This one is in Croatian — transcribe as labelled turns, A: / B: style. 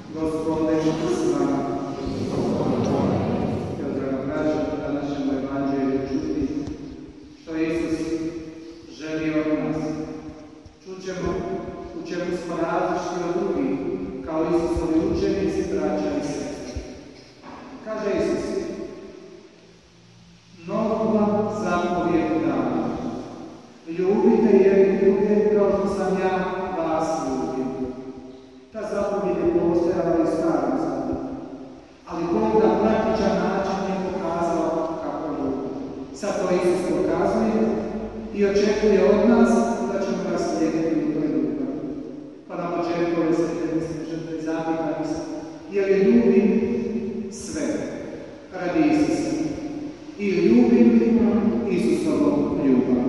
A: Gospode s vama. Evo, draga braćo, danas ćemo evanđelje čuti što je Isus želio od nas. Čućemo u čemu smo različiti od drugih, kao Isusovi učenici, braća i sestre. Kaže Isus: novu vam zapovijed dam. Ljubite jedni druge kao što sam ja vas ljubio. Ta zapovijed je postojala i u Starom Zavjetu, ali Bog na praktičan način je pokazao kako ljubi. Sad to Isus pokazuje i očekuje od nas da ćemo ga slijediti u toj ljubavi. Pa na početku ove srednje žrtve zapitani smo, je li ljubim sve radi Isusa i ljubim Isusovom ljubav.